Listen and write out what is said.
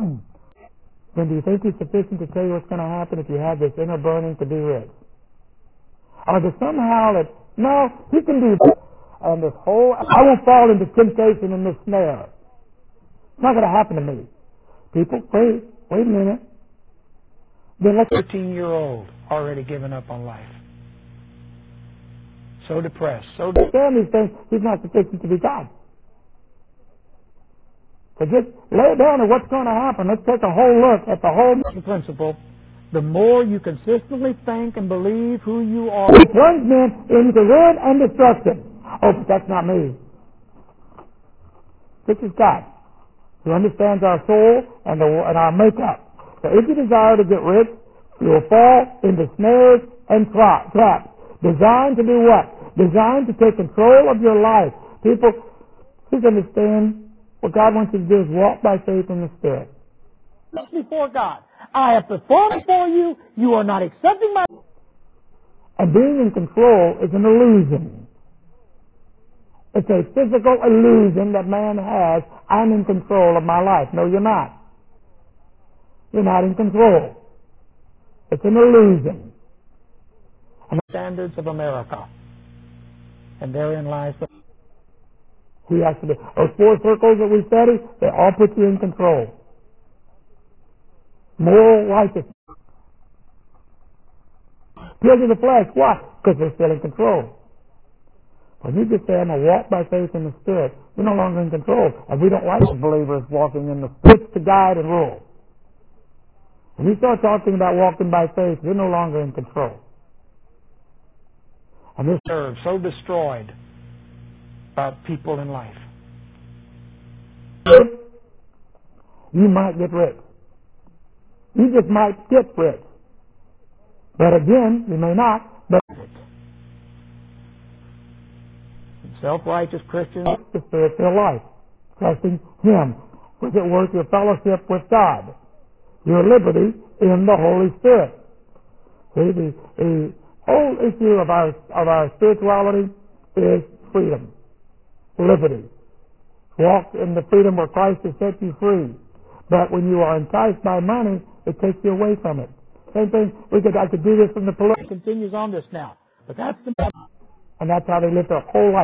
Then do you think he's sufficient to tell you what's going to happen if you have this inner burning to be rich? Or is it somehow that, no, he can do that. And this whole, I won't fall into temptation and this snare. It's not going to happen to me. People, wait a minute. Then let's 13-year-old already given up on life. So depressed, so understand these things. He's not sufficient to be God. So just lay down to what's going to happen. Let's take a whole look at the whole principle. The more you consistently think and believe who you are, it plunges men into ruin and destruction. Oh, but that's not me. This is God, who understands our soul and our makeup. So if you desire to get rich, you will fall into snares and traps designed to do what? Designed to take control of your life. People, please understand, what God wants you to do is walk by faith in the Spirit. before God. I have performed for you. You are not accepting my... And being in control is an illusion. It's a physical illusion that man has. I'm in control of my life. No, you're not. You're not in control. It's an illusion. And the standards of America. And therein lies the... He has to be. Those 4 circles that we study, they all put you in control. Moral righteousness. Kills of the flesh. Why? Because they're still in control. When you just say, I'm going to walk by faith in the Spirit, you're no longer in control. And we don't like believers walking in the Spirit to guide and rule. When you start talking about walking by faith, you're no longer in control. And this serve so destroyed by people in life. You might get rich. You just might get rich. But again, you may not. But Self-righteous Christians, the Spirit-filled life, trusting Him. Was it worth your fellowship with God? Your liberty in the Holy Spirit. See, the whole issue of our spirituality is freedom, liberty. Walk in the freedom where Christ has set you free. But when you are enticed by money, it takes you away from it. Same thing. I could do this from the political. continues on this now. But that's the... And that's how they live their whole life.